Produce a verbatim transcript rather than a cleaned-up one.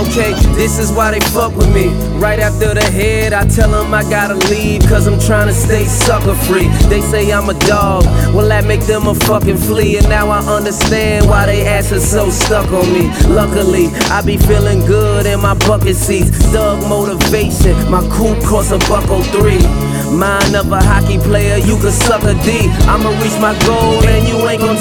Okay, this is why they fuck with me. Right after the head, I tell them I gotta leave, cause I'm trying to stay sucker free. They say I'm a dog, well that make them a fucking flea. And now I understand why they ass are so stuck on me. Luckily, I be feeling good in my bucket seats. Thug motivation, my coupe costs a buck oh three. Mind of a hockey player, you could suck a D. I'ma reach my goal and you ain't gon'